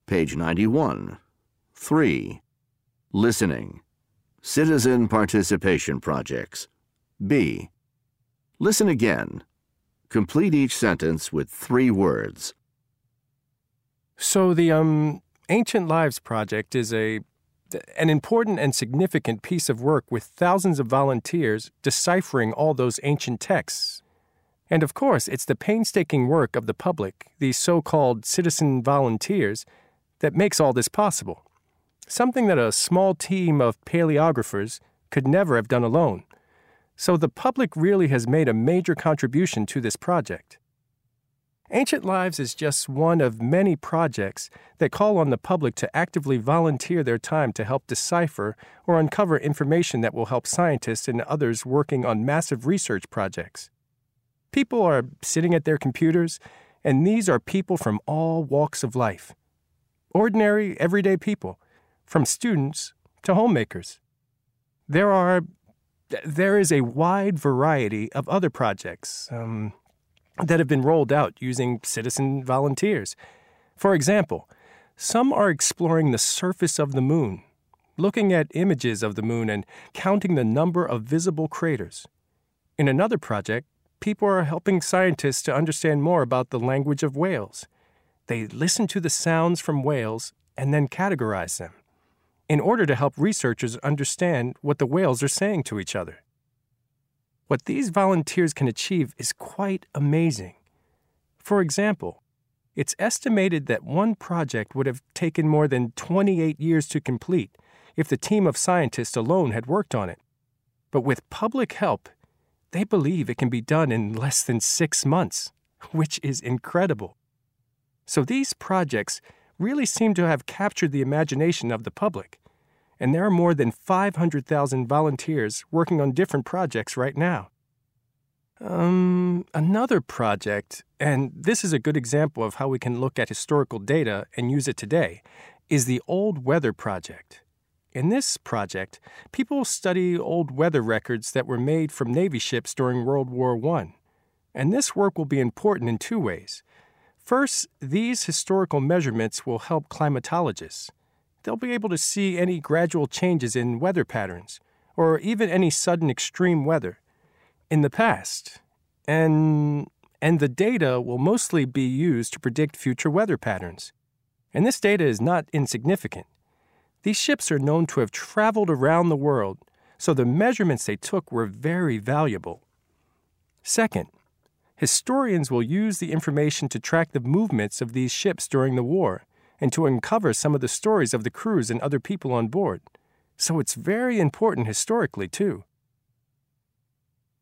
Page 91. 3. Listening. Citizen participation projects. B. Listen again. Complete each sentence with 3 words. So the Ancient Lives Project is an important and significant piece of work with thousands of volunteers deciphering all those ancient texts. And of course, it's the painstaking work of the public, these so-called citizen volunteers, that makes all this possible. Something that a small team of paleographers could never have done alone. So the public really has made a major contribution to this project. Ancient Lives is just one of many projects that call on the public to actively volunteer their time to help decipher or uncover information that will help scientists and others working on massive research projects. People are sitting at their computers, and these are people from all walks of life. Ordinary, everyday people, from students to homemakers. There is a wide variety of other projects that have been rolled out using citizen volunteers. For example, some are exploring the surface of the moon, looking at images of the moon and counting the number of visible craters. In another project, people are helping scientists to understand more about the language of whales. They listen to the sounds from whales and then categorize them in order to help researchers understand what the whales are saying to each other. What these volunteers can achieve is quite amazing. For example, it's estimated that one project would have taken more than 28 years to complete if the team of scientists alone had worked on it. But with public help, they believe it can be done in less than 6 months, which is incredible. So these projects really seem to have captured the imagination of the public, and there are more than 500,000 volunteers working on different projects right now. Another project, and this is a good example of how we can look at historical data and use it today, is the Old Weather Project. In this project, people study old weather records that were made from Navy ships during World War I. And this work will be important in 2 ways. First, these historical measurements will help climatologists. They'll be able to see any gradual changes in weather patterns, or even any sudden extreme weather in the past. And the data will mostly be used to predict future weather patterns. And this data is not insignificant. These ships are known to have traveled around the world, so the measurements they took were very valuable. Second, historians will use the information to track the movements of these ships during the war and to uncover some of the stories of the crews and other people on board. So it's very important historically, too.